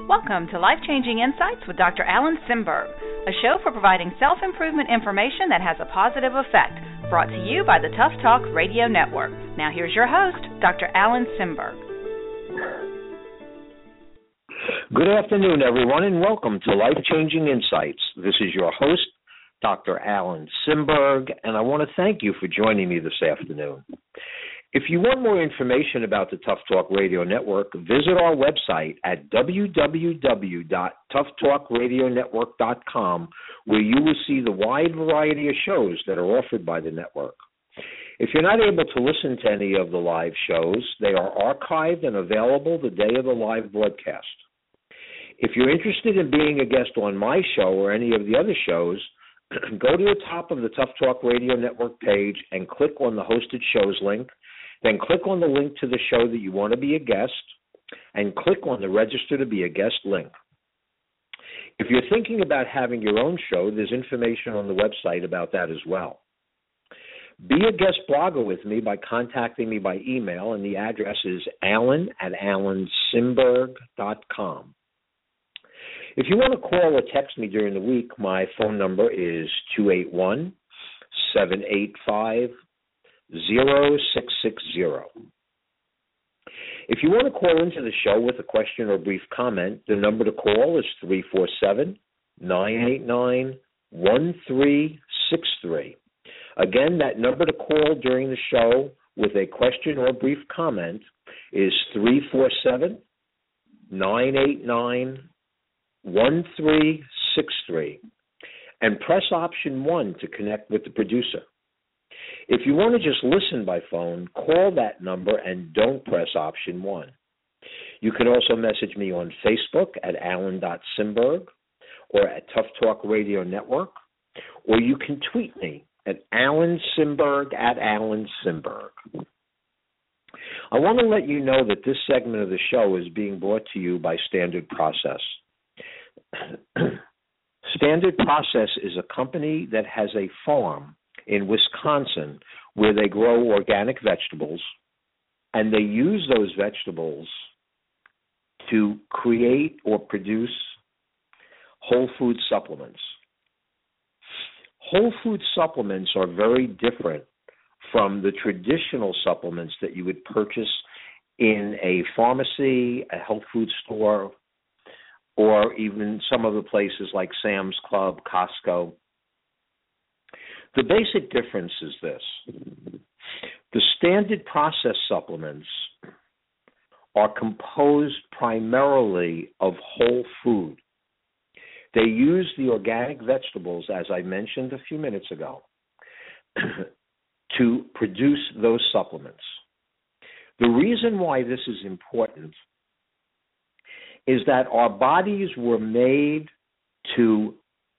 Welcome to Life-Changing Insights with Dr. Alan Simberg, a show for providing self-improvement information that has a positive effect, brought to you by the Tough Talk Radio Network. Now here's your host, Dr. Alan Simberg. Good afternoon, everyone, and welcome to Life-Changing Insights. This is your host, Dr. Alan Simberg, and I want to thank you for joining me this afternoon. If you want more information about the Tough Talk Radio Network, visit our website at www.toughtalkradionetwork.com, where you will see the wide variety of shows that are offered by the network. If you're not able to listen to any of the live shows, they are archived and available the day of the live broadcast. If you're interested in being a guest on my show or any of the other shows, go to the top of the Tough Talk Radio Network page and click on the Hosted Shows link. Then click on the link to the show that you want to be a guest, and click on the Register to be a Guest link. If you're thinking about having your own show, there's information on the website about that as well. Be a guest blogger with me by contacting me by email, and the address is alan@alansimberg.com. If you want to call or text me during the week, my phone number is 281-785-0660. If you want to call into the show with a question or brief comment, the number to call is 347-989-1363. Again, that number to call during the show with a question or brief comment is 347-989-1363. And press option 1 to connect with the producer. If you want to just listen by phone, call that number and don't press option 1. You can also message me on Facebook at alan.simberg or at Tough Talk Radio Network, or you can tweet me at alansimberg @alansimberg. I want to let you know that this segment of the show is being brought to you by Standard Process. Standard Process is a company that has a farm in Wisconsin where they grow organic vegetables, and they use those vegetables to create or produce whole food supplements. Whole food supplements are very different from the traditional supplements that you would purchase in a pharmacy, a health food store, or even some of the places like Sam's Club, Costco. The basic difference is this. The Standard Process supplements are composed primarily of whole food. They use the organic vegetables, as I mentioned a few minutes ago, to produce those supplements. The reason why this is important is that our bodies were made to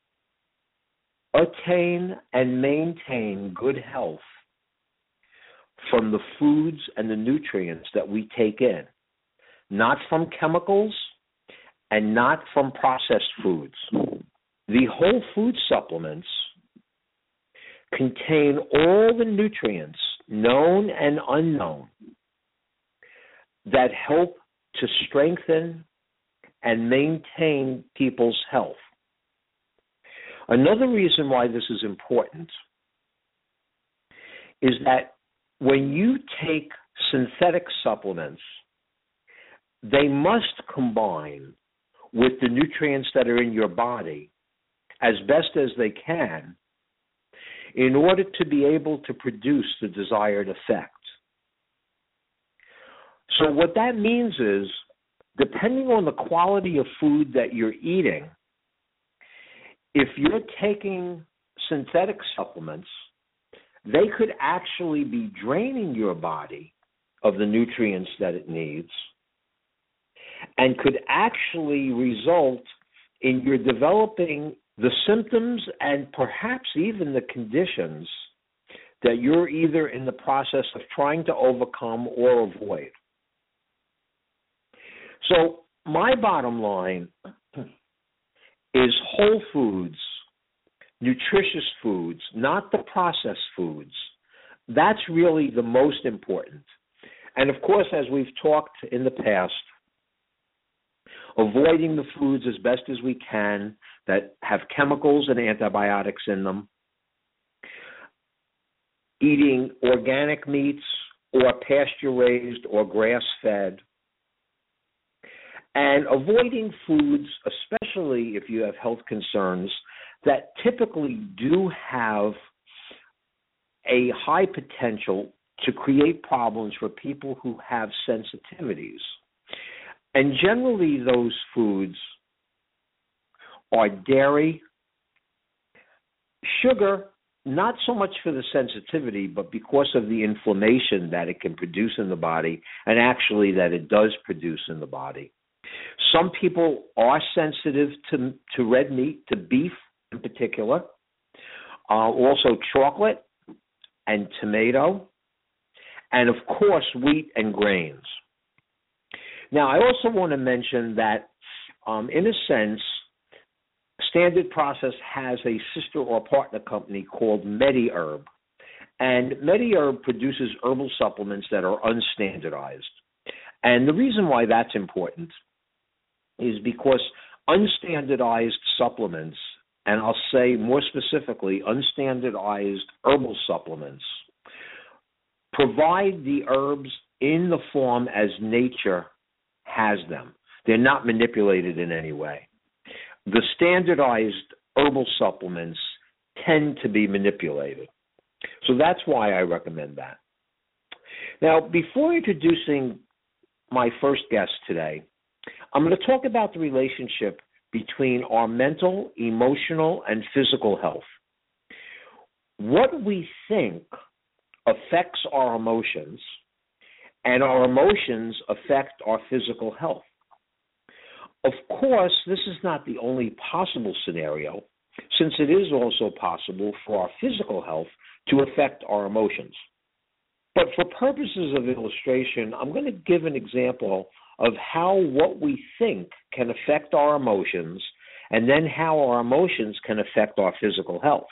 attain and maintain good health from the foods and the nutrients that we take in, not from chemicals and not from processed foods. The whole food supplements contain all the nutrients, known and unknown, that help to strengthen and maintain people's health. Another reason why this is important is that when you take synthetic supplements, they must combine with the nutrients that are in your body as best as they can in order to be able to produce the desired effect. So what that means is, depending on the quality of food that you're eating, if you're taking synthetic supplements, they could actually be draining your body of the nutrients that it needs and could actually result in your developing the symptoms and perhaps even the conditions that you're either in the process of trying to overcome or avoid. So my bottom line is whole foods, nutritious foods, not the processed foods. That's really the most important. And of course, as we've talked in the past, avoiding the foods as best as we can that have chemicals and antibiotics in them, eating organic meats or pasture-raised or grass-fed, and avoiding foods, especially if you have health concerns, that typically do have a high potential to create problems for people who have sensitivities. And generally those foods are dairy, sugar, not so much for the sensitivity, but because of the inflammation that it can produce in the body, and actually that it does produce in the body. Some people are sensitive to red meat, to beef in particular, also chocolate and tomato, and of course wheat and grains. Now, I also want to mention that, in a sense, Standard Process has a sister or partner company called MediHerb, and MediHerb produces herbal supplements that are unstandardized. And the reason why that's important is because unstandardized supplements, and I'll say more specifically, unstandardized herbal supplements, provide the herbs in the form as nature has them. They're not manipulated in any way. The standardized herbal supplements tend to be manipulated. So that's why I recommend that. Now, before introducing my first guest today, I'm going to talk about the relationship between our mental, emotional, and physical health. What we think affects our emotions, and our emotions affect our physical health. Of course, this is not the only possible scenario, since it is also possible for our physical health to affect our emotions. But for purposes of illustration, I'm going to give an example of how what we think can affect our emotions, and then how our emotions can affect our physical health.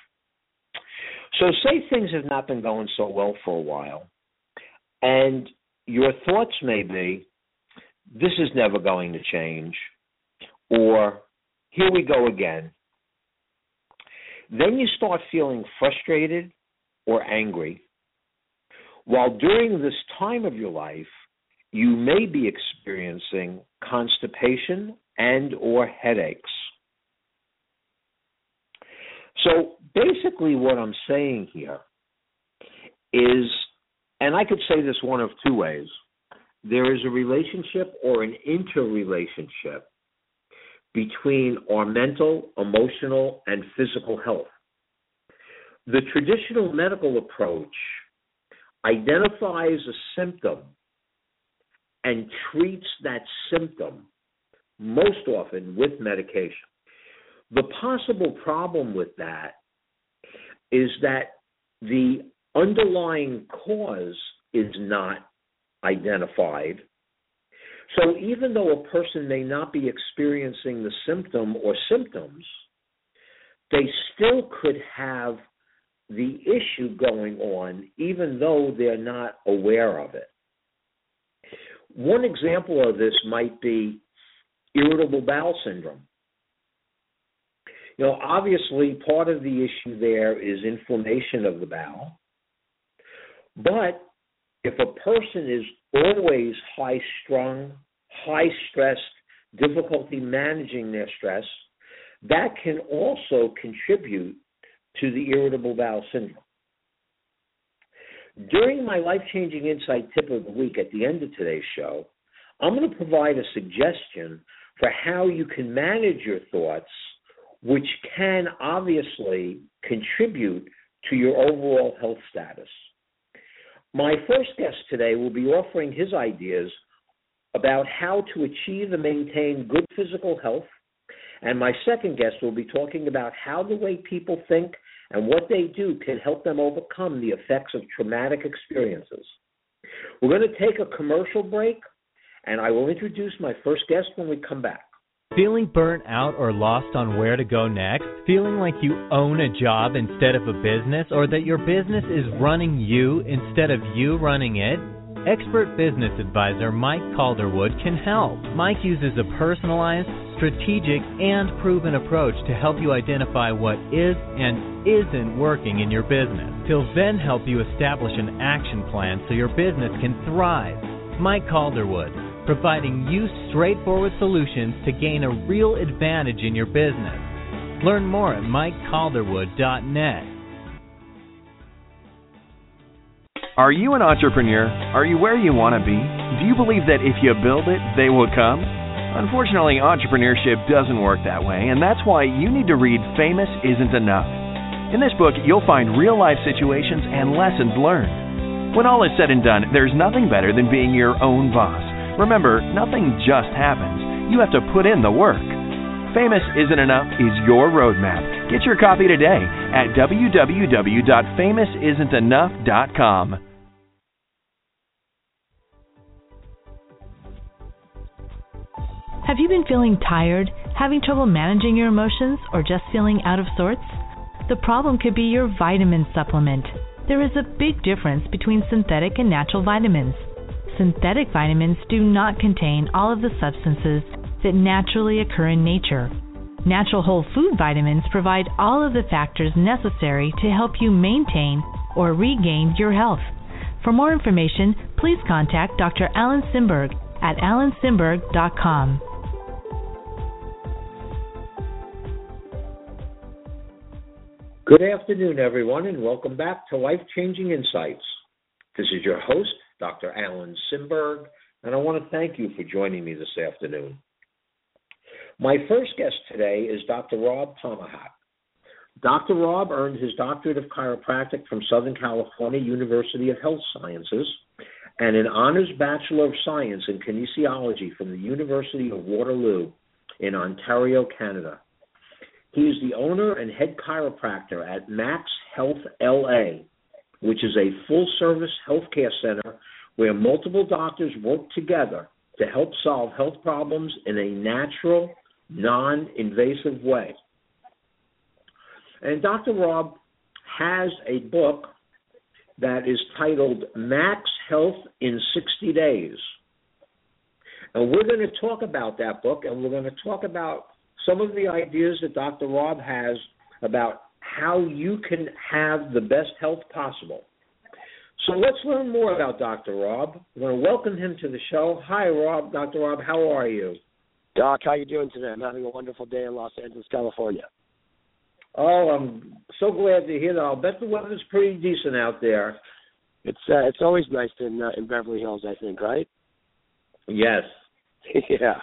So say things have not been going so well for a while, and your thoughts may be, this is never going to change, or here we go again. Then you start feeling frustrated or angry, while during this time of your life, you may be experiencing constipation and or headaches. So basically what I'm saying here is, and I could say this one of two ways, there is a relationship or an interrelationship between our mental, emotional, and physical health. The traditional medical approach identifies a symptom and treats that symptom most often with medication. The possible problem with that is that the underlying cause is not identified. So even though a person may not be experiencing the symptom or symptoms, they still could have the issue going on even though they're not aware of it. One example of this might be irritable bowel syndrome. You know, obviously part of the issue there is inflammation of the bowel, but if a person is always high-strung, high-stressed, difficulty managing their stress, that can also contribute to the irritable bowel syndrome. During my life-changing insight tip of the week at the end of today's show, I'm going to provide a suggestion for how you can manage your thoughts, which can obviously contribute to your overall health status. My first guest today will be offering his ideas about how to achieve and maintain good physical health, and my second guest will be talking about how the way people think and what they do can help them overcome the effects of traumatic experiences. We're going to take a commercial break, and I will introduce my first guest when we come back. Feeling burnt out or lost on where to go next? Feeling like you own a job instead of a business, or that your business is running you instead of you running it? expert business advisor Mike Calderwood can help. Mike uses a personalized, strategic, and proven approach to help you identify what is and isn't working in your business. He'll then help you establish an action plan so your business can thrive. Mike Calderwood, providing you straightforward solutions to gain a real advantage in your business. Learn more at MikeCalderwood.net. Are you an entrepreneur? Are you where you want to be? Do you believe that if you build it, they will come? Unfortunately, entrepreneurship doesn't work that way, and that's why you need to read Famous Isn't Enough. In this book, you'll find real-life situations and lessons learned. When all is said and done, there's nothing better than being your own boss. Remember, nothing just happens. You have to put in the work. Famous Isn't Enough is your roadmap. Get your copy today at www.famousisn'tenough.com. Have you been feeling tired, having trouble managing your emotions, or just feeling out of sorts? The problem could be your vitamin supplement. There is a big difference between synthetic and natural vitamins. Synthetic vitamins do not contain all of the substances that naturally occur in nature. Natural whole food vitamins provide all of the factors necessary to help you maintain or regain your health. For more information, please contact Dr. Alan Simberg at alansimberg.com. Good afternoon, everyone, and welcome back to Life-Changing Insights. This is your host, Dr. Alan Simberg, and I want to thank you for joining me this afternoon. My first guest today is Dr. Rob Pomahak. Dr. Rob earned his doctorate of chiropractic from Southern California University of Health Sciences and an honors Bachelor of Science in Kinesiology from the University of Waterloo in Ontario, Canada. He is the owner and head chiropractor at Max Health LA, which is a full-service healthcare center where multiple doctors work together to help solve health problems in a natural, non-invasive way. And Dr. Rob has a book that is titled Max Health in 60 Days. And we're going to talk about that book, and we're going to talk about some of the ideas that Dr. Rob has about how you can have the best health possible. So let's learn more about Dr. Rob. I'm going to welcome him to the show. Hi, Rob. Dr. Rob, how are you? Doc, how you doing today? I'm having a wonderful day in Los Angeles, California. Oh, I'm so glad to hear that. I'll bet the weather's pretty decent out there. It's always nice in Beverly Hills, I think, right? Yes. Yeah.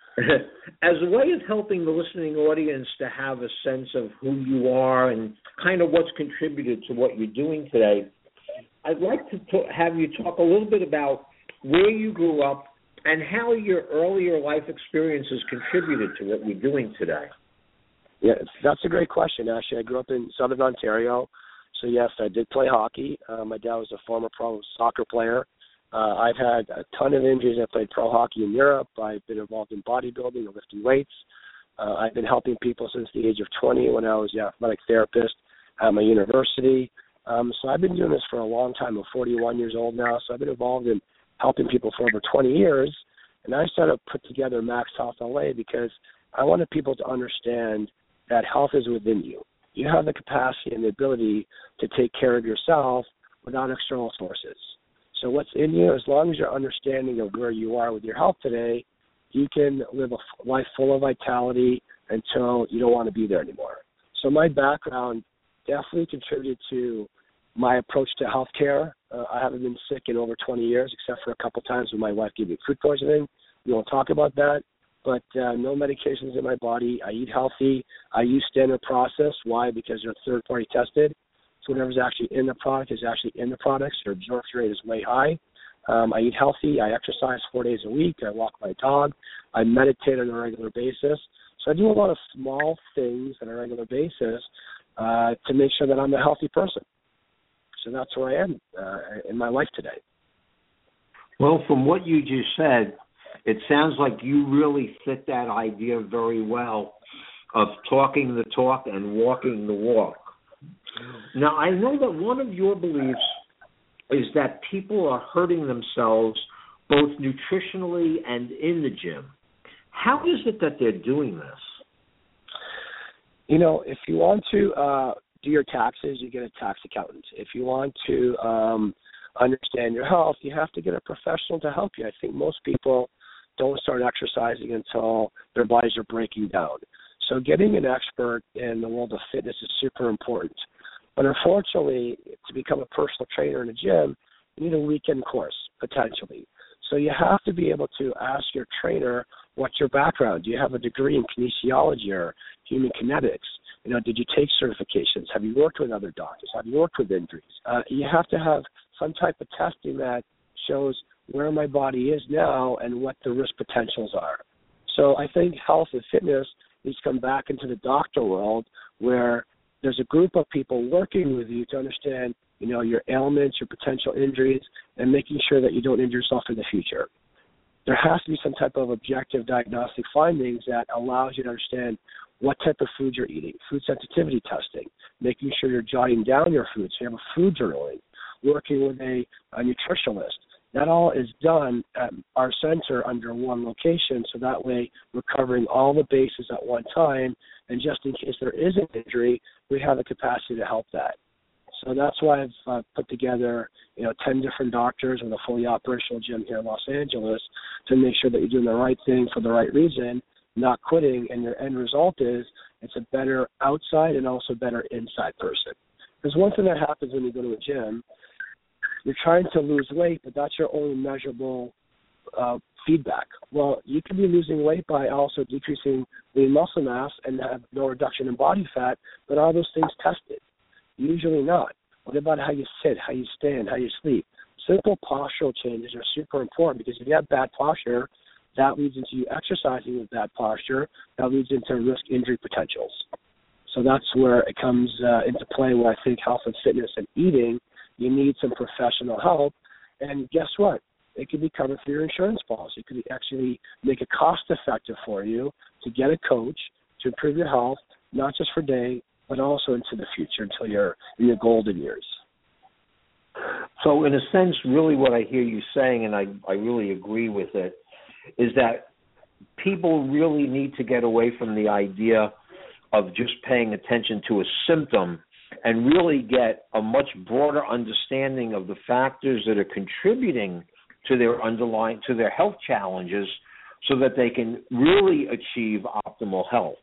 As a way of helping the listening audience to have a sense of who you are and kind of what's contributed to what you're doing today, I'd like to have you talk a little bit about where you grew up and how your earlier life experiences contributed to what you're doing today. Yeah, that's a great question, actually. I grew up in Southern Ontario, so yes, I did play hockey. My dad was a former pro soccer player. I've had a ton of injuries. I played pro hockey in Europe. I've been involved in bodybuilding and lifting weights. I've been helping people since the age of 20 when I was an athletic therapist at my university. So I've been doing this for a long time. I'm 41 years old now, so I've been involved in helping people for over 20 years. And I started to put together Max Health LA because I wanted people to understand that health is within you. You have the capacity and the ability to take care of yourself without external sources. So what's in you, as long as you're understanding of where you are with your health today, you can live a life full of vitality until you don't want to be there anymore. So my background definitely contributed to my approach to healthcare. I haven't been sick in over 20 years, except for a couple times when my wife gave me food poisoning. We won't talk about that. But no medications in my body. I eat healthy. I use standard process. Why? Because they're third-party tested. So whatever's actually in the product is actually in the products. Your absorption rate is way high. I eat healthy. I exercise 4 days a week. I walk my dog. I meditate on a regular basis. So I do a lot of small things on a regular basis to make sure that I'm a healthy person. So that's where I am in my life today. Well, from what you just said, it sounds like you really fit that idea very well of talking the talk and walking the walk. Now, I know that one of your beliefs is that people are hurting themselves both nutritionally and in the gym. How is it that they're doing this? You know, if you want to do your taxes, you get a tax accountant. If you want to understand your health, you have to get a professional to help you. I think most people don't start exercising until their bodies are breaking down. So getting an expert in the world of fitness is super important. But unfortunately, to become a personal trainer in a gym, you need a weekend course, potentially. So you have to be able to ask your trainer, what's your background? Do you have a degree in kinesiology or human kinetics? You know, did you take certifications? Have you worked with other doctors? Have you worked with injuries? You have to have some type of testing that shows where my body is now and what the risk potentials are. So I think health and fitness needs to come back into the doctor world where there's a group of people working with you to understand, you know, your ailments, your potential injuries, and making sure that you don't injure yourself in the future. There has to be some type of objective diagnostic findings that allows you to understand what type of food you're eating, food sensitivity testing, making sure you're jotting down your food, so you have a food journaling, working with a nutritionist. That all is done at our center under one location, so that way we're covering all the bases at one time, and just in case there is an injury, we have the capacity to help that. So that's why I've put together, 10 different doctors with a fully operational gym here in Los Angeles to make sure that you're doing the right thing for the right reason, not quitting, and your end result is it's a better outside and also better inside person. There's one thing that happens when you go to a gym. You're trying to lose weight, but that's your only measurable feedback. Well, you can be losing weight by also decreasing lean muscle mass and have no reduction in body fat, but are those things tested? Usually not. What about how you sit, how you stand, how you sleep? Simple postural changes are super important because if you have bad posture, that leads into you exercising with bad posture. That leads into risk injury potentials. So that's where it comes into play where I think health and fitness and eating, you need some professional help. And guess what? It could be covered through your insurance policy. It could actually make it cost-effective for you to get a coach to improve your health, not just for today, but also into the future until you're in your golden years. So in a sense, really what I hear you saying, and I really agree with it, is that people really need to get away from the idea of just paying attention to a symptom and really get a much broader understanding of the factors that are contributing to their health challenges so that they can really achieve optimal health.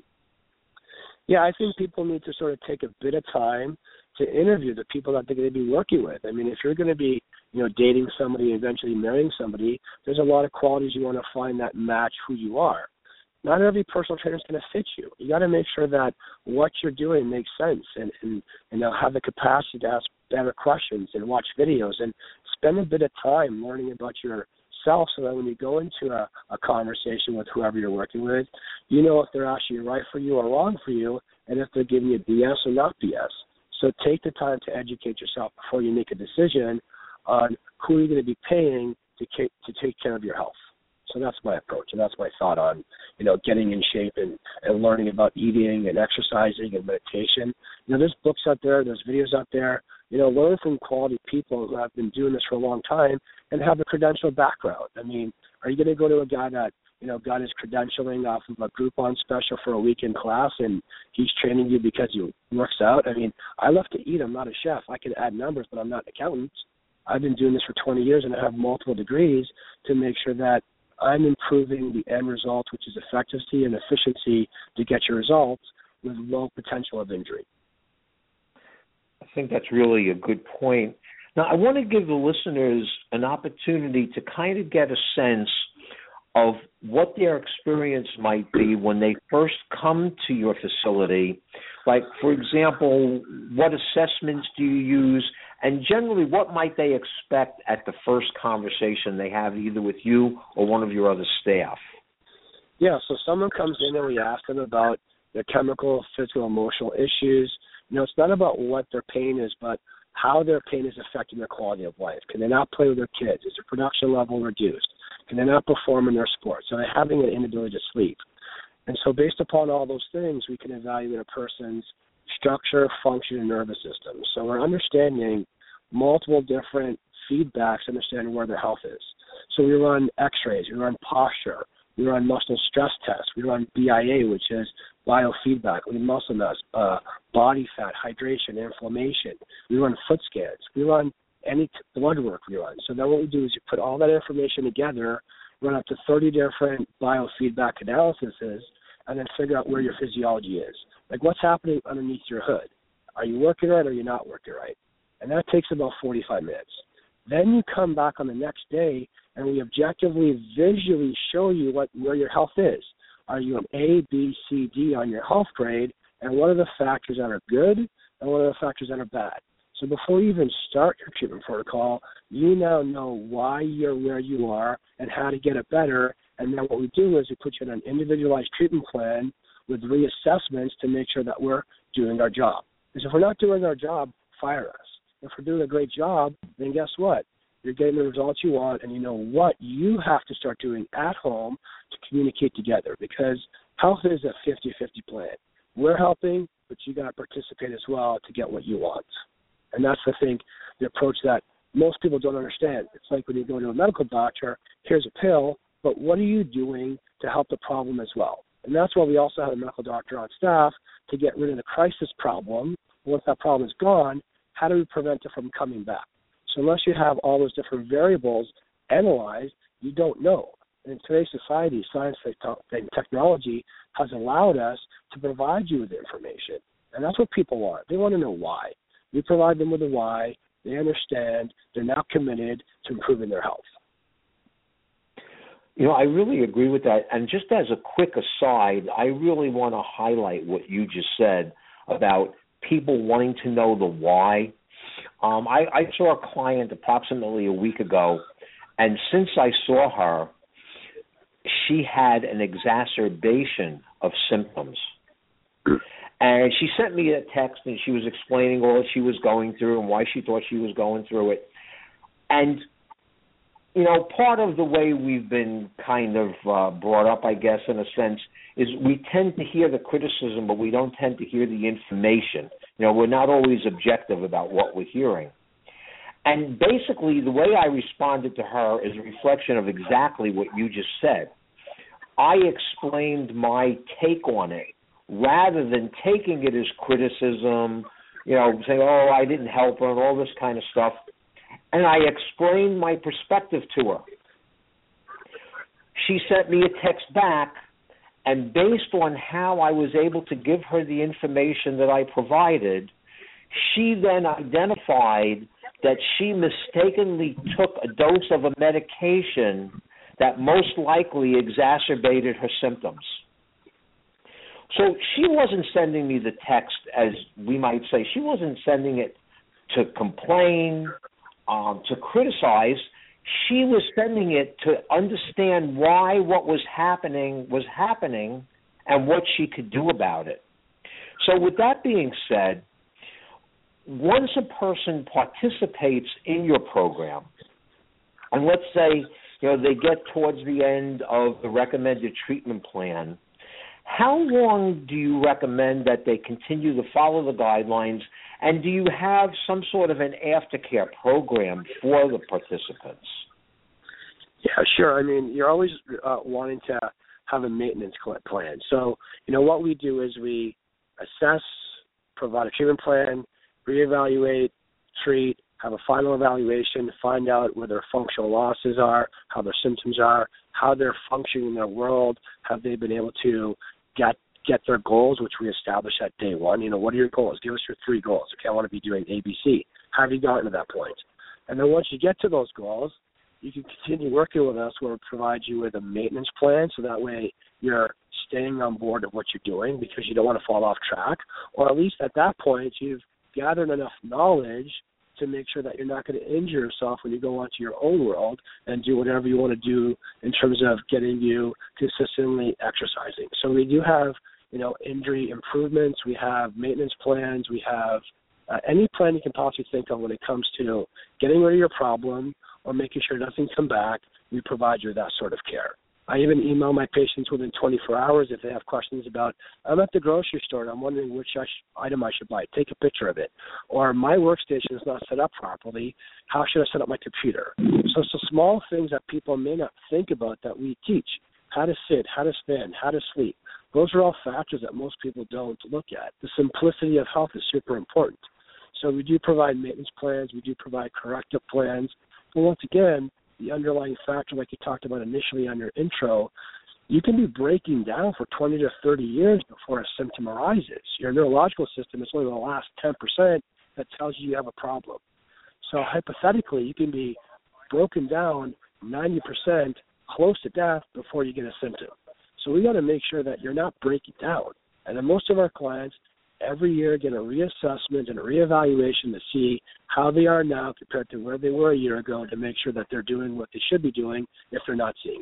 Yeah, I think people need to sort of take a bit of time to interview the people that they're going to be working with. I mean, if you're going to be, dating somebody and eventually marrying somebody, there's a lot of qualities you want to find that match who you are. Not every personal trainer is going to fit you. You got to make sure that what you're doing makes sense and have the capacity to ask better questions and watch videos and spend a bit of time learning about yourself so that when you go into a conversation with whoever you're working with, you know if they're actually right for you or wrong for you and if they're giving you BS or not BS. So take the time to educate yourself before you make a decision on who you're going to be paying to take care of your health. So that's my approach, and that's my thought on, getting in shape and learning about eating and exercising and meditation. There's books out there, there's videos out there. Learn from quality people who have been doing this for a long time and have a credentialed background. I mean, are you going to go to a guy that, got his credentialing off of a Groupon special for a weekend class and he's training you because he works out? I mean, I love to eat. I'm not a chef. I can add numbers, but I'm not an accountant. I've been doing this for 20 years and I have multiple degrees to make sure that I'm improving the end result, which is effectiveness and efficiency to get your results with low potential of injury. I think that's really a good point. Now, I want to give the listeners an opportunity to kind of get a sense of what their experience might be when they first come to your facility. Like, for example, what assessments do you use? And generally, what might they expect at the first conversation they have either with you or one of your other staff? Yeah, so someone comes in and we ask them about their chemical, physical, emotional issues. It's not about what their pain is, but how their pain is affecting their quality of life. Can they not play with their kids? Is their production level reduced? Can they not perform in their sports? Are they having an inability to sleep? And so based upon all those things, we can evaluate a person's structure, function, and nervous system. So we're understanding multiple different feedbacks to understand where their health is. So we run x-rays, we run posture, we run muscle stress tests, we run BIA, which is biofeedback, we muscle mass, body fat, hydration, inflammation. We run foot scans. We run any blood work we run. So then what we do is you put all that information together, run up to 30 different biofeedback analyses, and then figure out where your physiology is. Like what's happening underneath your hood. Are you working right or are you not working right? And that takes about 45 minutes. Then you come back on the next day and we objectively, visually show you where your health is. Are you an A, B, C, D on your health grade? And what are the factors that are good and what are the factors that are bad? So before you even start your treatment protocol, you now know why you're where you are and how to get it better. And then what we do is we put you on an individualized treatment plan with reassessments to make sure that we're doing our job. Because if we're not doing our job, fire us. If we're doing a great job, then guess what? You're getting the results you want, and you know what you have to start doing at home to communicate together, because health is a 50-50 plan. We're helping, but you got to participate as well to get what you want. And that's, I think, the approach that most people don't understand. It's like when you go to a medical doctor, here's a pill, but what are you doing to help the problem as well? And that's why we also have a medical doctor on staff to get rid of the crisis problem. Once that problem is gone, how do we prevent it from coming back? So unless you have all those different variables analyzed, you don't know. And in today's society, science and technology has allowed us to provide you with information. And that's what people want. They want to know why. We provide them with a why. They understand. They're now committed to improving their health. You know, I really agree with that. And just as a quick aside, I really want to highlight what you just said about people wanting to know the why. I saw a client approximately a week ago, and since I saw her, she had an exacerbation of symptoms. And she sent me a text, and she was explaining all that she was going through and why she thought she was going through it. And, you know, part of the way we've been kind of brought up, I guess, in a sense, is we tend to hear the criticism, but we don't tend to hear the information. You know, we're not always objective about what we're hearing. And basically, the way I responded to her is a reflection of exactly what you just said. I explained my take on it rather than taking it as criticism, you know, saying, oh, I didn't help her and all this kind of stuff. And I explained my perspective to her. She sent me a text back, and based on how I was able to give her the information that I provided, she then identified that she mistakenly took a dose of a medication that most likely exacerbated her symptoms. So she wasn't sending me the text, as we might say. She wasn't sending it to complain, to criticize. She was sending it to understand why what was happening and what she could do about it. So with that being said, once a person participates in your program, and let's say, you know, they get towards the end of the recommended treatment plan, how long do you recommend that they continue to follow the guidelines, and do you have some sort of an aftercare program for the participants? Yeah, sure. I mean, you're always wanting to have a maintenance plan. So, you know, what we do is we assess, provide a treatment plan, reevaluate, treat, have a final evaluation, find out where their functional losses are, how their symptoms are, how they're functioning in their world, have they been able to get their goals, which we establish at day one. You know, what are your goals? Give us your 3 goals. Okay, I want to be doing ABC. How have you gotten to that point? And then once you get to those goals, you can continue working with us where we provide you with a maintenance plan, so that way you're staying on board of what you're doing because you don't want to fall off track, or at least at that point you've gathered enough knowledge to make sure that you're not going to injure yourself when you go onto your own world and do whatever you want to do in terms of getting you consistently exercising. So we do have, you know, injury improvements, we have maintenance plans, we have any plan you can possibly think of when it comes to getting rid of your problem or making sure nothing come back. We provide you that sort of care. I even email my patients within 24 hours if they have questions about, I'm at the grocery store and I'm wondering which item I should buy. Take a picture of it. Or my workstation is not set up properly. How should I set up my computer? So it's the small things that people may not think about that we teach. How to sit, how to stand, how to sleep. Those are all factors that most people don't look at. The simplicity of health is super important. So we do provide maintenance plans. We do provide corrective plans. But once again, the underlying factor, like you talked about initially on your intro, you can be breaking down for 20 to 30 years before a symptom arises. Your neurological system is only the last 10% that tells you have a problem. So hypothetically, you can be broken down 90%, close to death, before you get a symptom. So we got to make sure that you're not breaking down. And then most of our clients every year get a reassessment and a reevaluation to see how they are now compared to where they were a year ago, to make sure that they're doing what they should be doing if they're not seeing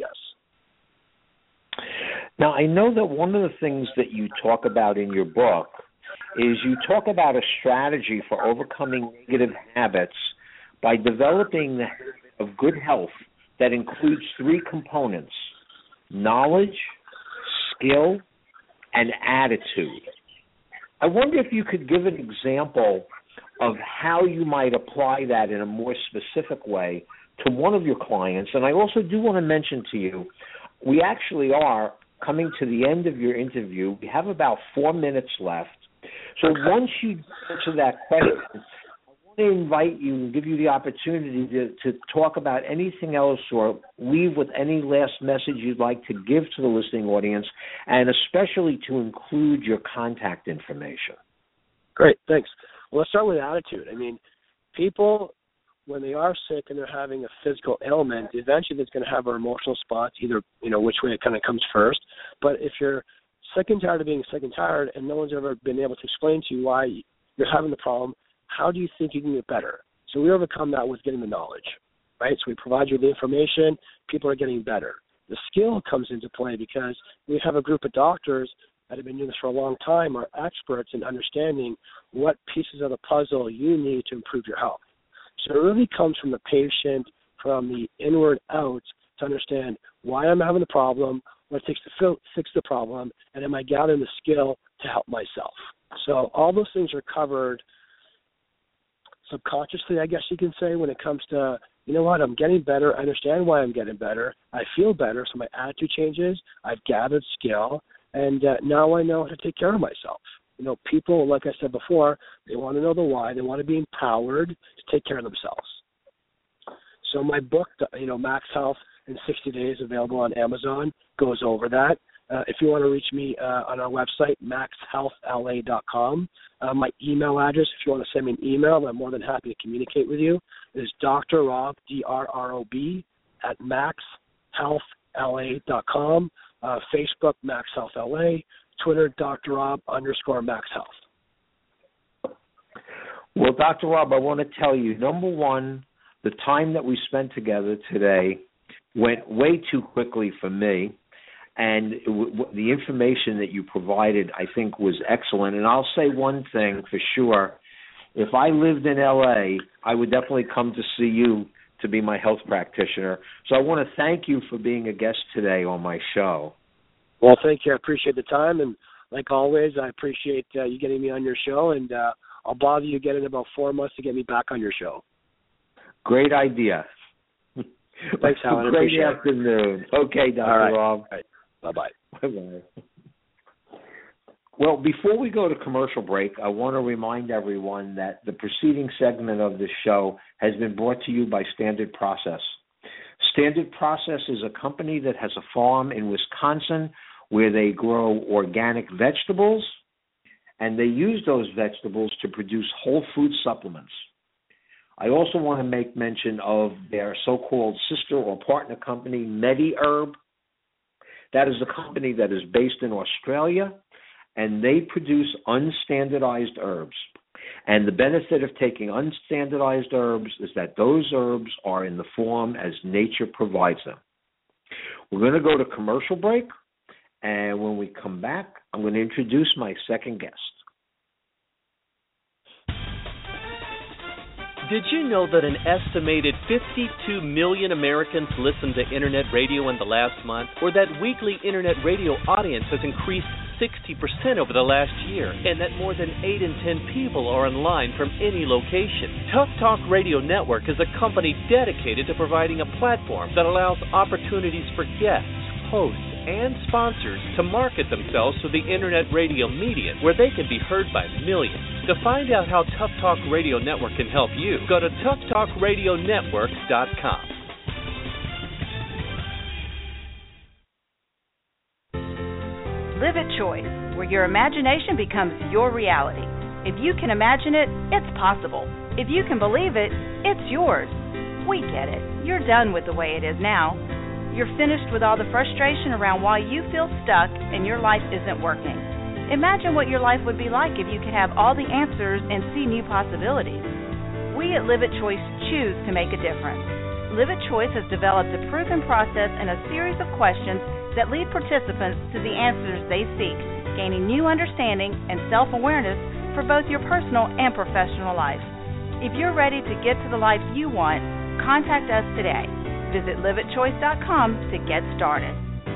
us. Now, I know that one of the things that you talk about in your book is you talk about a strategy for overcoming negative habits by developing the habit of good health that includes 3 components: knowledge, skill, and attitude. I wonder if you could give an example of how you might apply that in a more specific way to one of your clients. And I also do want to mention to you, we actually are coming to the end of your interview. We have about 4 minutes left. So once you answer that question, I want to invite you and give you the opportunity to talk about anything else or leave with any last message you'd like to give to the listening audience, and especially to include your contact information. Great, thanks. Well, let's start with attitude. I mean, people, when they are sick and they're having a physical ailment, eventually it's going to have our emotional spots, either, which way it kind of comes first. But if you're sick and tired of being sick and tired and no one's ever been able to explain to you why you're having the problem, how do you think you can get better? So we overcome that with getting the knowledge, right? So we provide you the information, people are getting better. The skill comes into play because we have a group of doctors that have been doing this for a long time, are experts in understanding what pieces of the puzzle you need to improve your health. So it really comes from the patient, from the inward out, to understand why I'm having the problem, what it takes to fix the problem, and am I gathering the skill to help myself? So all those things are covered subconsciously, I guess you can say, when it comes to, I'm getting better. I understand why I'm getting better. I feel better, so my attitude changes. I've gathered skill, and now I know how to take care of myself. People, like I said before, they want to know the why. They want to be empowered to take care of themselves. So my book, Max Health in 60 Days, available on Amazon, goes over that. If you want to reach me on our website, maxhealthla.com. My email address, if you want to send me an email, I'm more than happy to communicate with you, is Dr. Rob, DRROB, at maxhealthla.com. Facebook, Max Health LA. Twitter, Dr. Rob _Max Health. Well, Dr. Rob, I want to tell you, number one, the time that we spent together today went way too quickly for me. And the information that you provided, I think, was excellent. And I'll say one thing for sure. If I lived in L.A., I would definitely come to see you to be my health practitioner. So I want to thank you for being a guest today on my show. Well, thank you. I appreciate the time. And like always, I appreciate you getting me on your show. And I'll bother you again in about 4 months to get me back on your show. Great idea. Thanks, Alan. Great afternoon. Okay, Dr. All right. Rob. All right. Bye-bye. Bye-bye. Well, before we go to commercial break, I want to remind everyone that the preceding segment of this show has been brought to you by Standard Process. Standard Process is a company that has a farm in Wisconsin where they grow organic vegetables, and they use those vegetables to produce whole food supplements. I also want to make mention of their so-called sister or partner company, MediHerb. That is a company that is based in Australia, and they produce unstandardized herbs. And the benefit of taking unstandardized herbs is that those herbs are in the form as nature provides them. We're going to go to commercial break, and when we come back, I'm going to introduce my second guest. Did you know that an estimated 52 million Americans listened to Internet radio in the last month? Or that weekly Internet radio audience has increased 60% over the last year, and that more than 8 in 10 people are online from any location? Tough Talk Radio Network is a company dedicated to providing a platform that allows opportunities for guests, hosts, and sponsors to market themselves to the Internet radio media, where they can be heard by millions. To find out how Tough Talk Radio Network can help you, go to toughtalkradionetwork.com. Live at Choice, where your imagination becomes your reality. If you can imagine it, it's possible. If you can believe it, it's yours. We get it. You're done with the way it is now. You're finished with all the frustration around why you feel stuck and your life isn't working. Imagine what your life would be like if you could have all the answers and see new possibilities. We at Live at Choice choose to make a difference. Live at Choice has developed a proven process and a series of questions that lead participants to the answers they seek, gaining new understanding and self-awareness for both your personal and professional life. If you're ready to get to the life you want, contact us today. Visit liveatchoice.com to get started.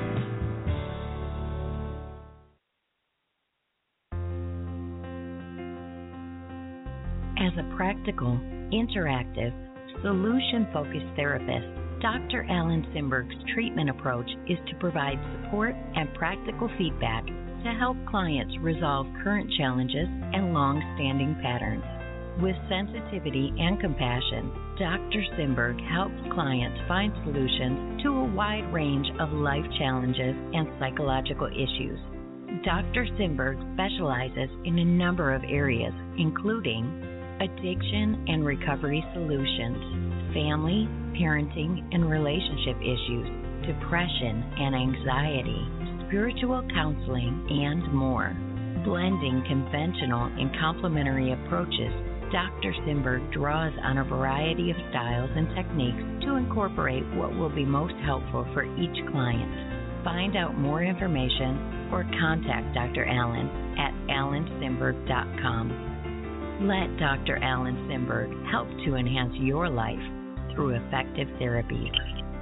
As a practical, interactive, solution-focused therapist, Dr. Alan Simberg's treatment approach is to provide support and practical feedback to help clients resolve current challenges and long-standing patterns. With sensitivity and compassion, Dr. Simberg helps clients find solutions to a wide range of life challenges and psychological issues. Dr. Simberg specializes in a number of areas, including addiction and recovery solutions, family, parenting, and relationship issues, depression and anxiety, spiritual counseling, and more. Blending conventional and complementary approaches, Dr. Simberg draws on a variety of styles and techniques to incorporate what will be most helpful for each client. Find out more information or contact Dr. Alan at alansimberg.com. Let Dr. Alan Simberg help to enhance your life through effective therapy.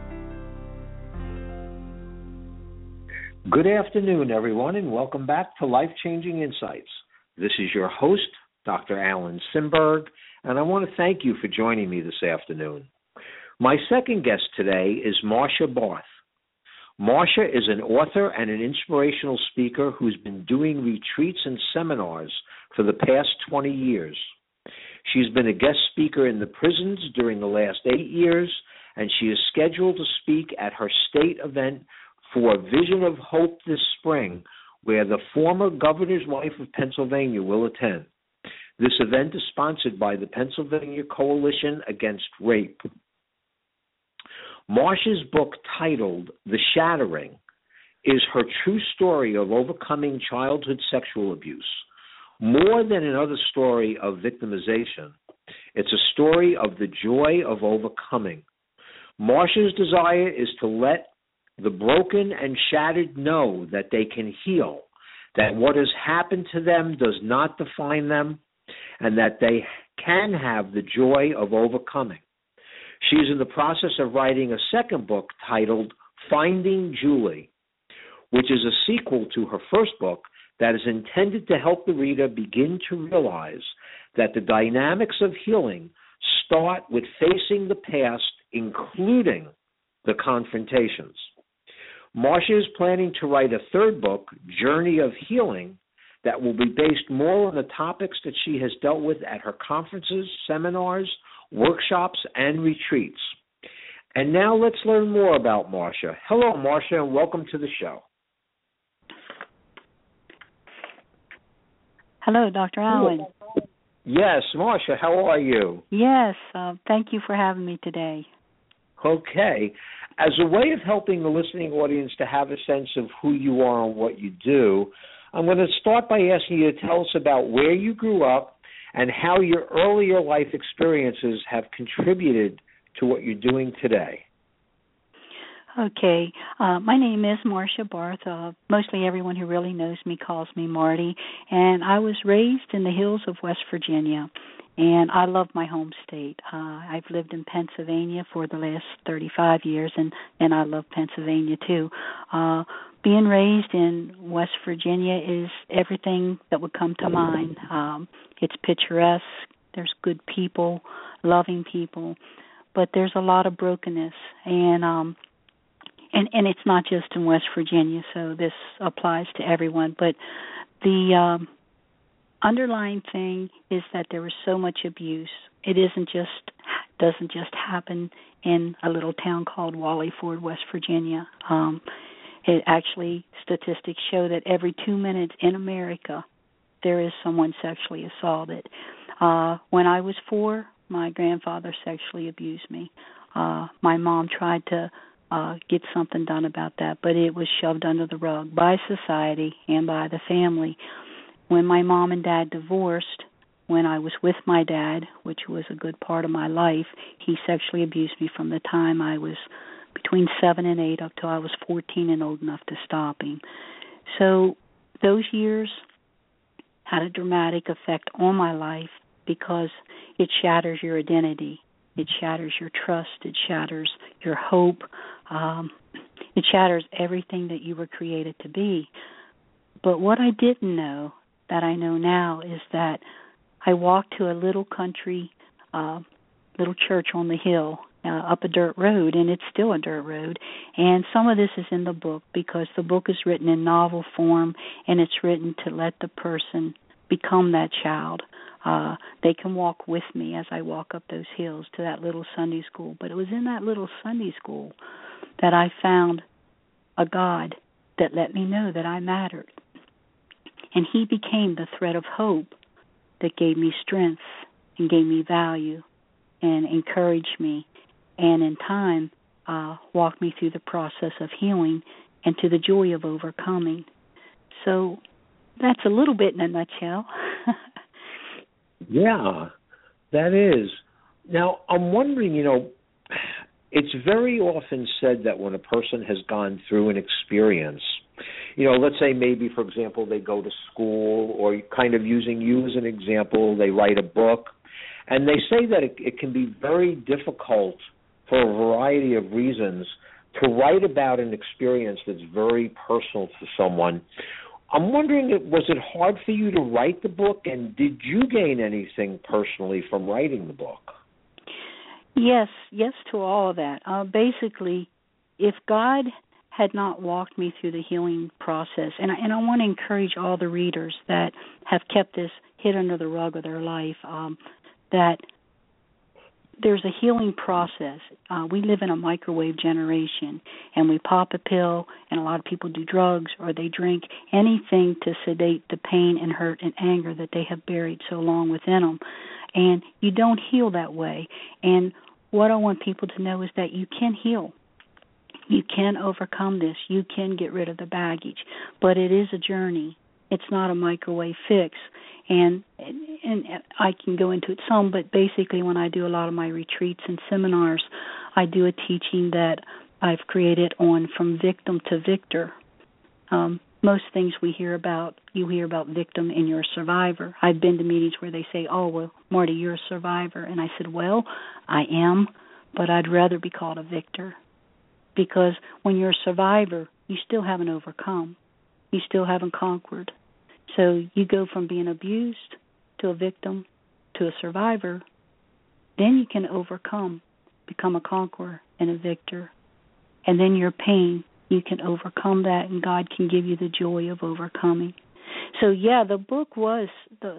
Good afternoon, everyone, and welcome back to Life-Changing Insights. This is your host, Dr. Alan Simberg, and I want to thank you for joining me this afternoon. My second guest today is Marsha Barth. Marsha is an author and an inspirational speaker who's been doing retreats and seminars for the past 20 years. She's been a guest speaker in the prisons during the last 8 years, and she is scheduled to speak at her state event for Vision of Hope this spring, where the former governor's wife of Pennsylvania will attend. This event is sponsored by the Pennsylvania Coalition Against Rape. Marsha's book, titled The Shattering, is her true story of overcoming childhood sexual abuse. More than another story of victimization, it's a story of the joy of overcoming. Marsha's desire is to let the broken and shattered know that they can heal, that what has happened to them does not define them, and that they can have the joy of overcoming. She's in the process of writing a second book titled Finding Julie, which is a sequel to her first book that is intended to help the reader begin to realize that the dynamics of healing start with facing the past, including the confrontations. Marsha is planning to write a third book, Journey of Healing, that will be based more on the topics that she has dealt with at her conferences, seminars, workshops, and retreats. And now let's learn more about Marsha. Hello, Marsha, and welcome to the show. Hello, Dr. Allen. Yes, Marsha, how are you? Yes, thank you for having me today. Okay. As a way of helping the listening audience to have a sense of who you are and what you do, I'm going to start by asking you to tell us about where you grew up and how your earlier life experiences have contributed to what you're doing today. Okay. My name is Marcia Barth. Mostly everyone who really knows me calls me Marty. And I was raised in the hills of West Virginia. And I love my home state. I've lived in Pennsylvania for the last 35 years, and I love Pennsylvania too. Being raised in West Virginia is everything that would come to mind. It's picturesque. There's good people, loving people, but there's a lot of brokenness, and it's not just in West Virginia. So this applies to everyone. But the underlying thing is that there was so much abuse. It doesn't just happen in a little town called Wally Ford, West Virginia. It actually, statistics show that every 2 minutes in America, there is someone sexually assaulted. When I was 4, my grandfather sexually abused me. My mom tried to get something done about that, but it was shoved under the rug by society and by the family. When my mom and dad divorced, when I was with my dad, which was a good part of my life, he sexually abused me from the time I was between 7 and 8 up till I was 14 and old enough to stop him. So those years had a dramatic effect on my life because it shatters your identity. It shatters your trust. It shatters your hope. It shatters everything that you were created to be. But what I didn't know, that I know now, is that I walked to a little country, little church on the hill, up a dirt road, and it's still a dirt road. And some of this is in the book because the book is written in novel form, and it's written to let the person become that child. They can walk with me as I walk up those hills to that little Sunday school. But it was in that little Sunday school that I found a God that let me know that I mattered. And he became the thread of hope that gave me strength and gave me value and encouraged me, and in time walked me through the process of healing and to the joy of overcoming. So that's a little bit in a nutshell. Yeah, that is. Now, I'm wondering, it's very often said that when a person has gone through an experience, let's say maybe, for example, they go to school, or kind of using you as an example, they write a book, and they say that it can be very difficult for a variety of reasons to write about an experience that's very personal to someone. I'm wondering, was it hard for you to write the book, and did you gain anything personally from writing the book? Yes to all of that. Basically, if God had not walked me through the healing process, and I want to encourage all the readers that have kept this hid under the rug of their life, that there's a healing process. We live in a microwave generation, and we pop a pill, and a lot of people do drugs, or they drink anything to sedate the pain and hurt and anger that they have buried so long within them. And you don't heal that way. And what I want people to know is that you can heal. You can overcome this. You can get rid of the baggage. But it is a journey. It's not a microwave fix. And I can go into it some, but basically when I do a lot of my retreats and seminars, I do a teaching that I've created on from victim to victor. Most things you hear about victim and you're a survivor. I've been to meetings where they say, oh, well, Marty, you're a survivor. And I said, well, I am, but I'd rather be called a victor. Because when you're a survivor, you still haven't overcome. You still haven't conquered. So you go from being abused to a victim to a survivor. Then you can overcome, become a conqueror and a victor. And then your pain, you can overcome that, and God can give you the joy of overcoming. So yeah, the book was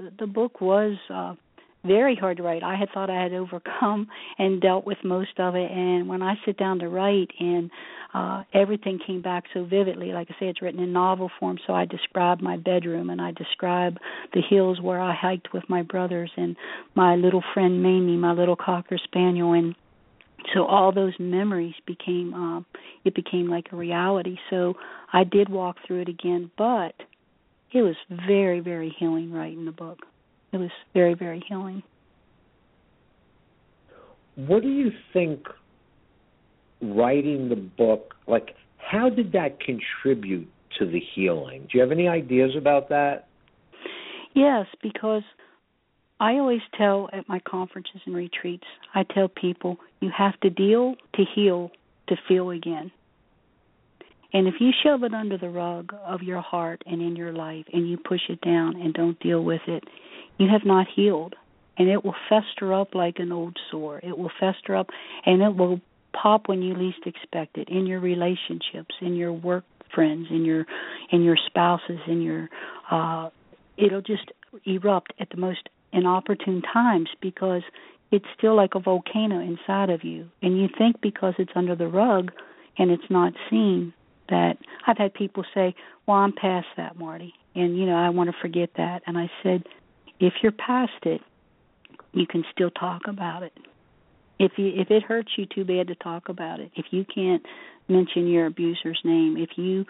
very hard to write. I had thought I had overcome and dealt with most of it, and when I sit down to write, and everything came back so vividly. Like I say, it's written in novel form, so I describe my bedroom, and I describe the hills where I hiked with my brothers, and my little friend Mamie, my little Cocker Spaniel, and so all those memories became like a reality. So I did walk through it again, but it was very, very healing writing the book. It was very, very healing. What do you think writing the book, like, how did that contribute to the healing? Do you have any ideas about that? Yes, because I always tell at my conferences and retreats, I tell people you have to deal to heal to feel again. And if you shove it under the rug of your heart and in your life and you push it down and don't deal with it, you have not healed. And it will fester up like an old sore. It will fester up and it will pop when you least expect it, in your relationships, in your work friends, in your spouses, in your it'll just erupt at the most inopportune times because it's still like a volcano inside of you. And you think because it's under the rug and it's not seen, that I've had people say, well, I'm past that, Marty, and, I want to forget that. And I said, if you're past it, you can still talk about it. If it hurts you too bad to talk about it, if you can't mention your abuser's name, if you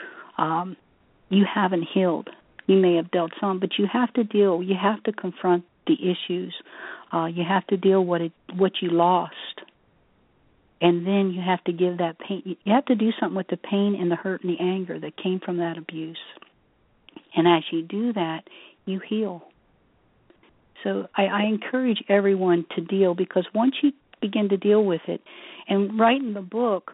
haven't healed, you may have dealt some, but you have to confront the issues. You have to deal what you lost. And then you have to give that pain. You have to do something with the pain and the hurt and the anger that came from that abuse. And as you do that, you heal. So I encourage everyone to deal, because once you begin to deal with it, and writing the book,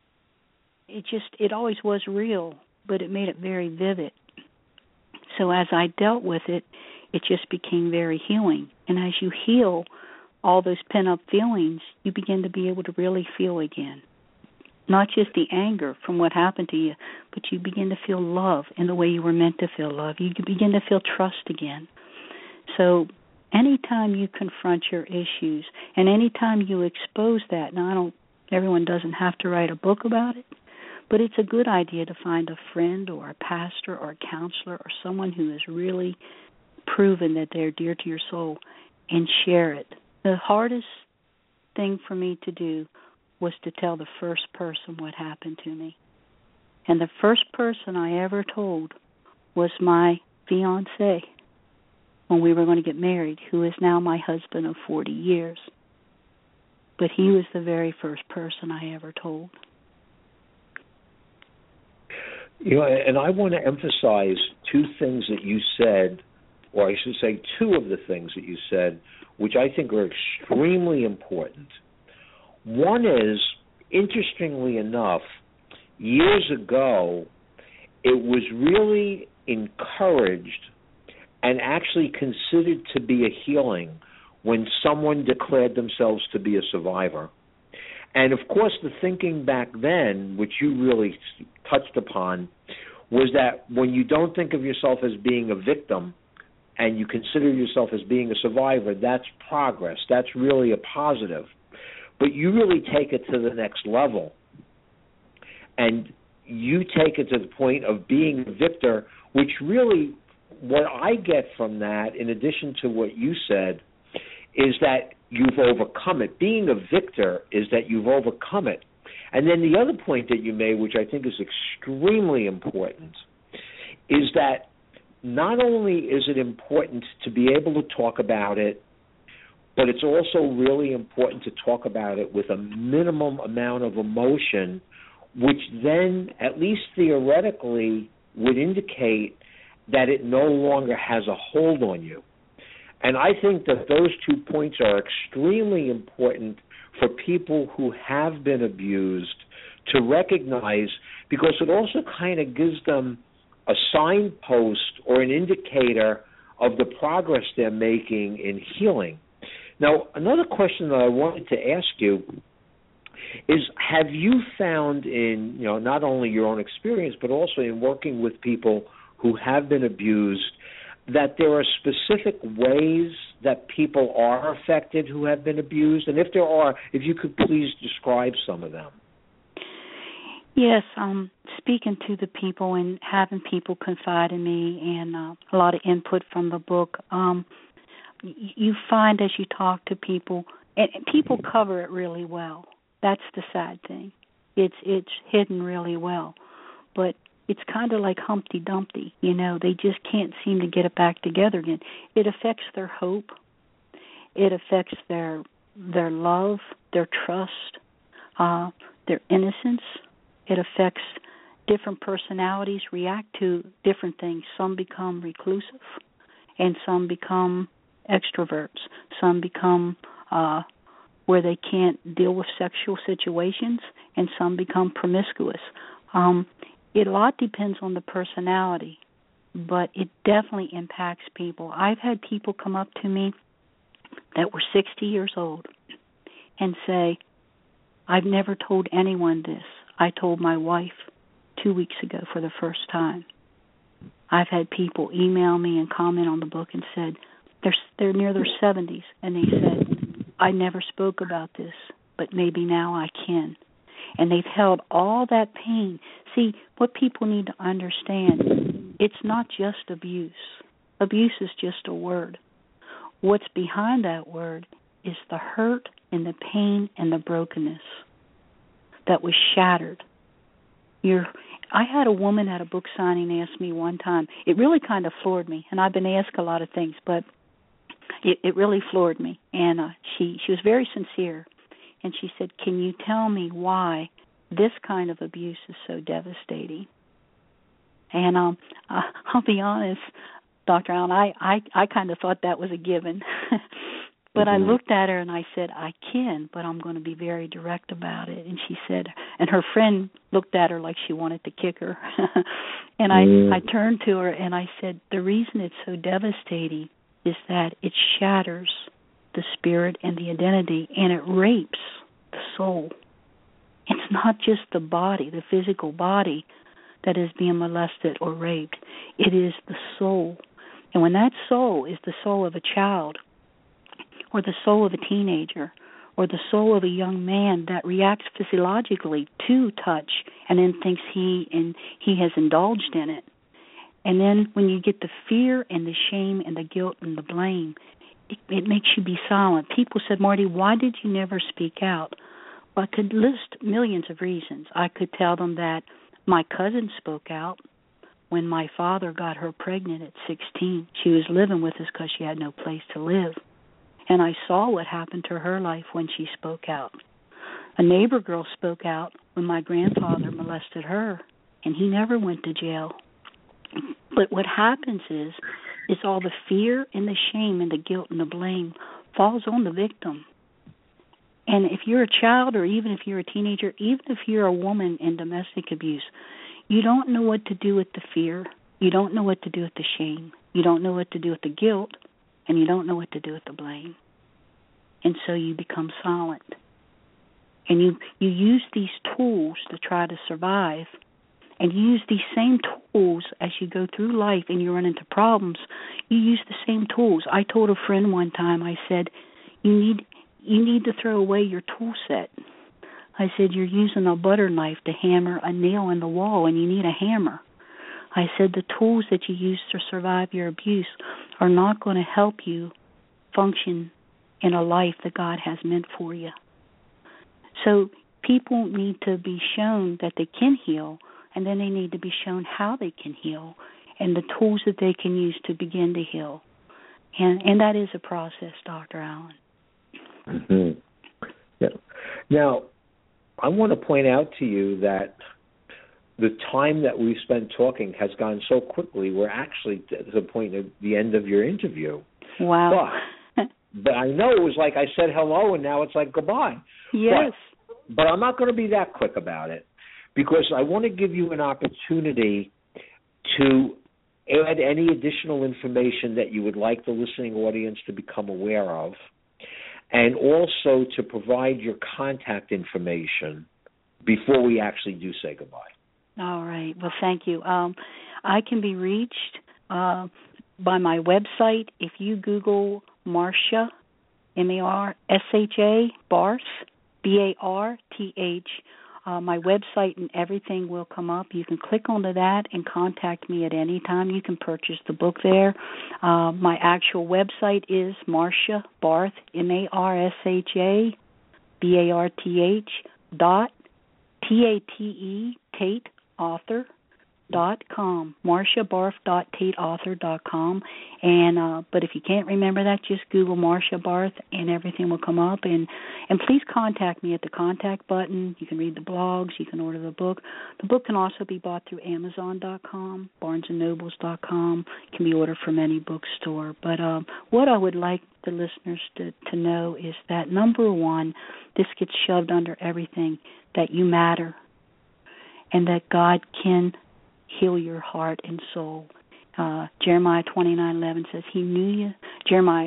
it always was real, but it made it very vivid. So as I dealt with it, it just became very healing. And as you heal all those pent-up feelings, you begin to be able to really feel again. Not just the anger from what happened to you, but you begin to feel love in the way you were meant to feel love. You begin to feel trust again. So anytime you confront your issues and anytime you expose that, now everyone doesn't have to write a book about it, but it's a good idea to find a friend or a pastor or a counselor or someone who has really proven that they're dear to your soul and share it. The hardest thing for me to do was to tell the first person what happened to me. And the first person I ever told was my fiancé when we were going to get married, who is now my husband of 40 years. But he was the very first person I ever told. And I want to emphasize two things that you said, or I should say two of the things that you said, which I think are extremely important. One is, interestingly enough, years ago, it was really encouraged and actually considered to be a healing when someone declared themselves to be a survivor. And, of course, the thinking back then, which you really touched upon, was that when you don't think of yourself as being a victim and you consider yourself as being a survivor, that's progress. That's really a positive. But you really take it to the next level. And you take it to the point of being a victor, which really, what I get from that, in addition to what you said, is that you've overcome it. Being a victor is that you've overcome it. And then the other point that you made, which I think is extremely important, is that not only is it important to be able to talk about it, but it's also really important to talk about it with a minimum amount of emotion, which then, at least theoretically, would indicate that it no longer has a hold on you. And I think that those 2 points are extremely important for people who have been abused to recognize, because it also kind of gives them a signpost or an indicator of the progress they're making in healing. Now, another question that I wanted to ask you is, have you found in, not only your own experience, but also in working with people who have been abused, that there are specific ways that people are affected who have been abused? And if there are, if you could please describe some of them. Yes, speaking to the people and having people confide in me and a lot of input from the book, you find as you talk to people, and people cover it really well. That's the sad thing. It's hidden really well. But it's kind of like Humpty Dumpty, they just can't seem to get it back together again. It affects their hope. It affects their love, their trust. their innocence. It affects different personalities react to different things. Some become reclusive, and some become extroverts. Some become where they can't deal with sexual situations, and some become promiscuous. It a lot depends on the personality, but it definitely impacts people. I've had people come up to me that were 60 years old and say, I've never told anyone this. I told my wife 2 weeks ago for the first time. I've had people email me and comment on the book and said they're near their 70s, and they said, I never spoke about this, but maybe now I can. And they've held all that pain. See, what people need to understand, it's not just abuse. Abuse is just a word. What's behind that word is the hurt and the pain and the brokenness that was shattered. I had a woman at a book signing ask me one time, it really kind of floored me, and I've been asked a lot of things, but it really floored me. And she was very sincere, and she said, can you tell me why this kind of abuse is so devastating? And I'll be honest, Dr. Allen, I kind of thought that was a given. But I looked at her and I said, I can, but I'm going to be very direct about it. And she said, and her friend looked at her like she wanted to kick her. And I turned to her and I said, the reason it's so devastating is that it shatters the spirit and the identity, and it rapes the soul. It's not just the body, the physical body, that is being molested or raped. It is the soul. And when that soul is the soul of a child, or the soul of a teenager, or the soul of a young man that reacts physiologically to touch and then thinks he has indulged in it, and then when you get the fear and the shame and the guilt and the blame, it makes you be silent. People said, Marty, why did you never speak out? Well, I could list millions of reasons. I could tell them that my cousin spoke out when my father got her pregnant at 16. She was living with us because she had no place to live. And I saw what happened to her life when she spoke out. A neighbor girl spoke out when my grandfather molested her, and he never went to jail. But what happens is all the fear and the shame and the guilt and the blame falls on the victim. And if you're a child, or even if you're a teenager, even if you're a woman in domestic abuse, you don't know what to do with the fear. You don't know what to do with the shame. You don't know what to do with the guilt. And you don't know what to do with the blame. And so you become silent. And you use these tools to try to survive. And you use these same tools as you go through life and you run into problems. You use the same tools. I told a friend one time, I said, you need to throw away your tool set. I said, you're using a butter knife to hammer a nail in the wall, and you need a hammer. I said, the tools that you use to survive your abuse are not going to help you function in a life that God has meant for you. So people need to be shown that they can heal, and then they need to be shown how they can heal and the tools that they can use to begin to heal. And that is a process, Dr. Allen. Mm-hmm. Yeah. Now, I want to point out to you that the time that we've spent talking has gone so quickly. We're actually to the point of the end of your interview. Wow. But I know it was like I said hello, and now it's like goodbye. Yes. But I'm not going to be that quick about it, because I want to give you an opportunity to add any additional information that you would like the listening audience to become aware of, and also to provide your contact information before we actually do say goodbye. All right. Well, thank you. I can be reached by my website. If you Google Marsha, M-A-R-S-H-A, Barth, B-A-R-T-H, my website and everything will come up. You can click onto that and contact me at any time. You can purchase the book there. My actual website is Marsha Barth, M-A-R-S-H-A, B-A-R-T-H, dot, T-A-T-E, Tate, author, marshabarth.com, marshabarth.tateauthor.com. And but if you can't remember that, just Google Marsha Barth and everything will come up. And please contact me at the contact button. You can read the blogs. You can order the book. The book can also be bought through Amazon.com, BarnesandNobles.com. It can be ordered from any bookstore. But what I would like the listeners to know is that, number one, this gets shoved under everything, that you matter and that God can heal your heart and soul. Jeremiah 29:11 says He knew you. Jeremiah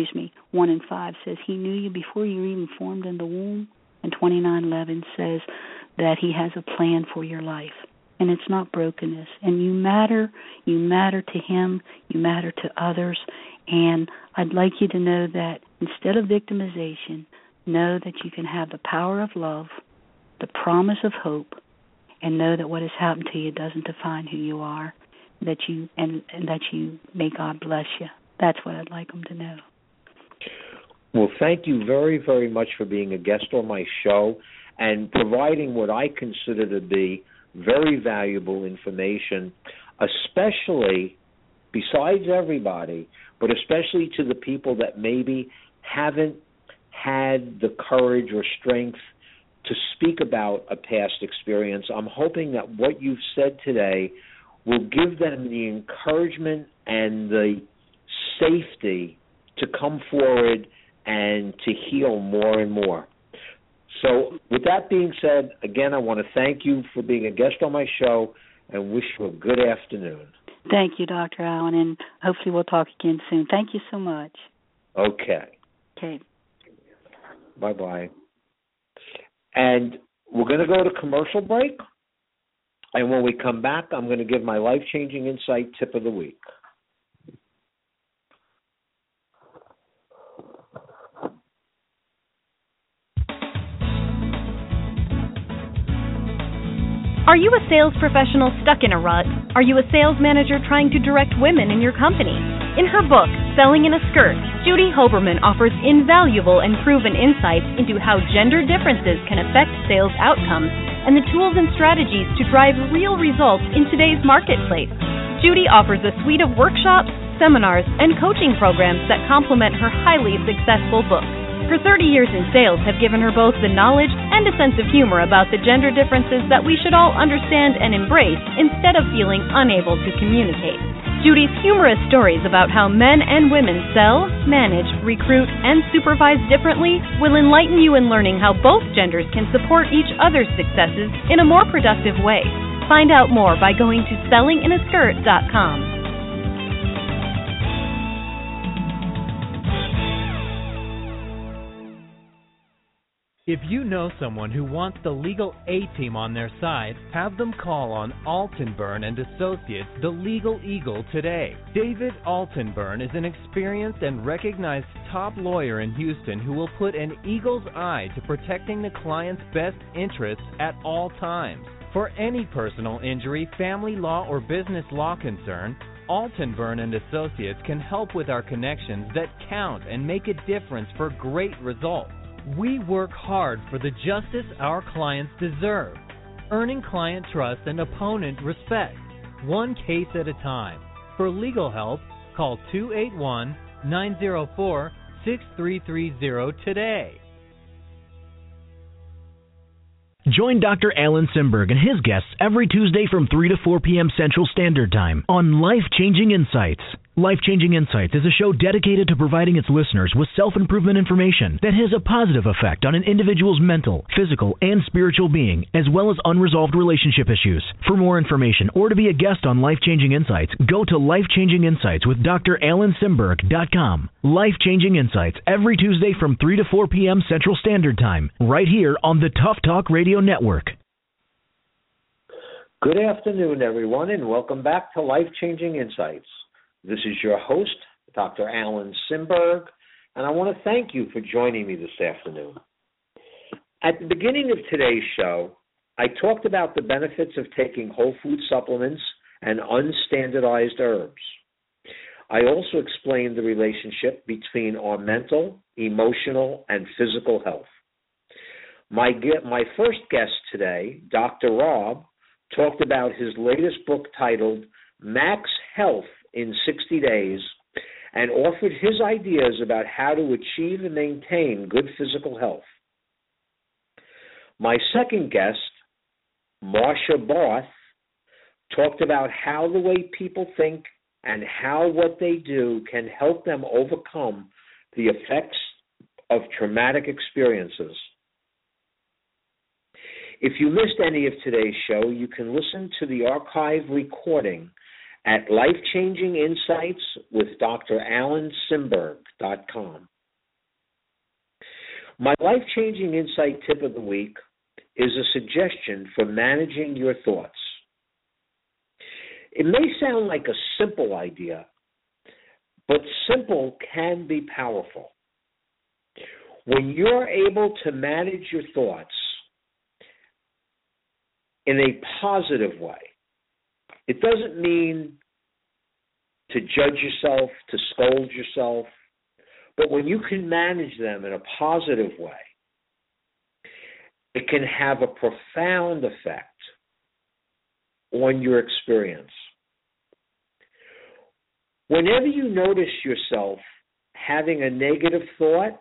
1:5 says He knew you before you were even formed in the womb. And 29:11 says that He has a plan for your life, and it's not brokenness. And you matter. You matter to Him. You matter to others. And I'd like you to know that instead of victimization, know that you can have the power of love, the promise of hope, and know that what has happened to you doesn't define who you are. That you and that you may God bless you. That's what I'd like them to know. Well, thank you very, very much for being a guest on my show and providing what I consider to be very valuable information, especially, besides everybody, but especially to the people that maybe haven't had the courage or strength to speak about a past experience. I'm hoping that what you've said today will give them the encouragement and the safety to come forward and to heal more and more. So with that being said, again, I want to thank you for being a guest on my show and wish you a good afternoon. Thank you, Dr. Allen, and hopefully we'll talk again soon. Thank you so much. Okay. Okay. Bye-bye. And we're going to go to commercial break. And when we come back, I'm going to give my life-changing insight tip of the week. Are you a sales professional stuck in a rut? Are you a sales manager trying to direct women in your company? In her book, Selling in a Skirt, Judy Hoberman offers invaluable and proven insights into how gender differences can affect sales outcomes and the tools and strategies to drive real results in today's marketplace. Judy offers a suite of workshops, seminars, and coaching programs that complement her highly successful book. Her 30 years in sales have given her both the knowledge and a sense of humor about the gender differences that we should all understand and embrace instead of feeling unable to communicate. Judy's humorous stories about how men and women sell, manage, recruit, and supervise differently will enlighten you in learning how both genders can support each other's successes in a more productive way. Find out more by going to sellinginskirt.com. If you know someone who wants the legal A-team on their side, have them call on Altenburn and Associates, the Legal Eagle, today. David Altenburn is an experienced and recognized top lawyer in Houston who will put an eagle's eye to protecting the client's best interests at all times. For any personal injury, family law, or business law concern, Altenburn and Associates can help with our connections that count and make a difference for great results. We work hard for the justice our clients deserve, earning client trust and opponent respect, one case at a time. For legal help, call 281-904-6330 today. Join Dr. Alan Simberg and his guests every Tuesday from 3 to 4 p.m. Central Standard Time on Life-Changing Insights. Life-Changing Insights is a show dedicated to providing its listeners with self-improvement information that has a positive effect on an individual's mental, physical, and spiritual being, as well as unresolved relationship issues. For more information or to be a guest on Life-Changing Insights, go to Life-Changing Insights with DrAlanSimberg.com. Life-Changing Insights every Tuesday from 3 to 4 p.m. Central Standard Time, right here on the Tough Talk Radio Network. Good afternoon, everyone, and welcome back to Life-Changing Insights. This is your host, Dr. Alan Simberg, and I want to thank you for joining me this afternoon. At the beginning of today's show, I talked about the benefits of taking whole food supplements and unstandardized herbs. I also explained the relationship between our mental, emotional, and physical health. My first guest today, Dr. Rob, talked about his latest book titled Max Health in 60 Days and offered his ideas about how to achieve and maintain good physical health. My second guest, Marsha Barth, talked about how the way people think and how what they do can help them overcome the effects of traumatic experiences. If you missed any of today's show, you can listen to the archive recording at lifechanginginsightswithdralansimberg.com. My life-changing insight tip of the week is a suggestion for managing your thoughts. It may sound like a simple idea, but simple can be powerful. When you're able to manage your thoughts in a positive way, it doesn't mean to judge yourself, to scold yourself, but when you can manage them in a positive way, it can have a profound effect on your experience. Whenever you notice yourself having a negative thought,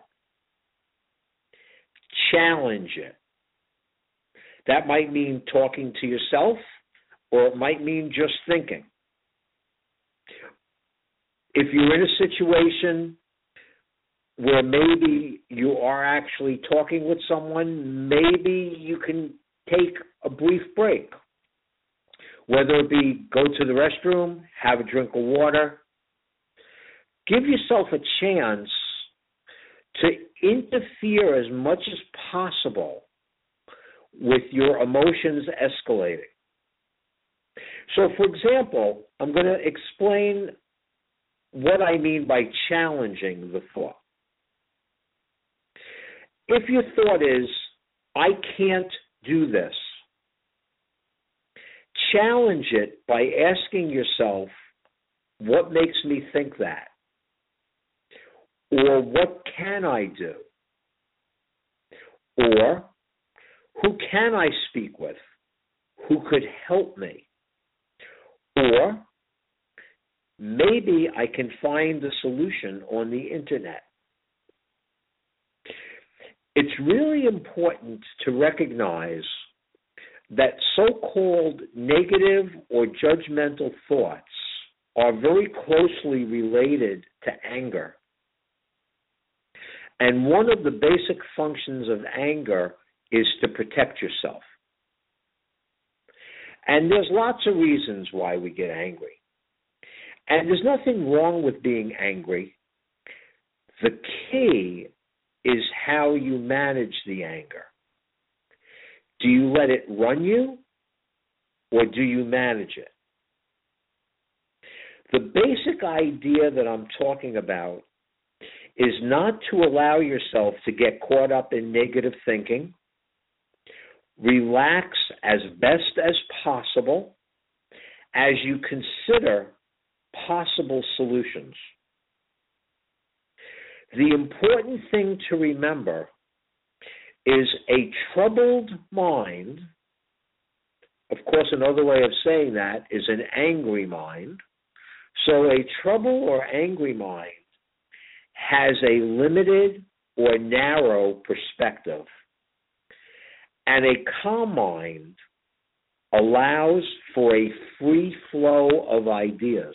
challenge it. That might mean talking to yourself, or it might mean just thinking. If you're in a situation where maybe you are actually talking with someone, maybe you can take a brief break. Whether it be go to the restroom, have a drink of water. Give yourself a chance to interfere as much as possible with your emotions escalating. So, for example, I'm going to explain what I mean by challenging the thought. If your thought is, I can't do this, challenge it by asking yourself, what makes me think that? Or what can I do? Or who can I speak with? Who could help me? Or maybe I can find a solution on the internet. It's really important to recognize that so-called negative or judgmental thoughts are very closely related to anger. And one of the basic functions of anger is to protect yourself. And there's lots of reasons why we get angry. And there's nothing wrong with being angry. The key is how you manage the anger. Do you let it run you, or do you manage it? The basic idea that I'm talking about is not to allow yourself to get caught up in negative thinking. Relax as best as possible as you consider possible solutions. The important thing to remember is a troubled mind. Of course, another way of saying that is an angry mind. So a troubled or angry mind has a limited or narrow perspective. And a calm mind allows for a free flow of ideas.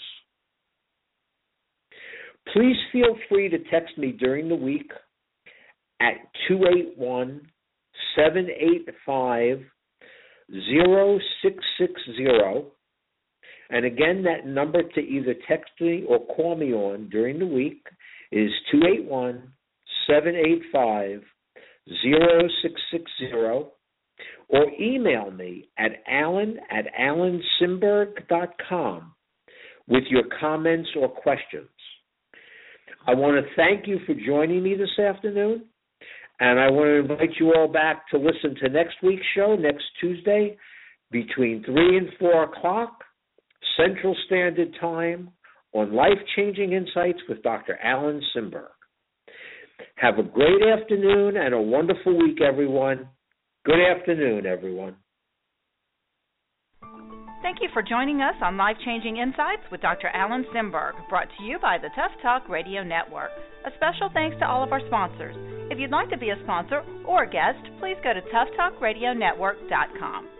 Please feel free to text me during the week at 281-785-0660. And again, that number to either text me or call me on during the week is 281-785-0660. Or email me at alan@alansimberg.com with your comments or questions. I want to thank you for joining me this afternoon, and I want to invite you all back to listen to next week's show, next Tuesday, between 3 and 4 o'clock, Central Standard Time, on Life-Changing Insights with Dr. Alan Simberg. Have a great afternoon and a wonderful week, everyone. Good afternoon, everyone. Thank you for joining us on Life Changing Insights with Dr. Alan Simberg, brought to you by the Tough Talk Radio Network. A special thanks to all of our sponsors. If you'd like to be a sponsor or a guest, please go to toughtalkradionetwork.com.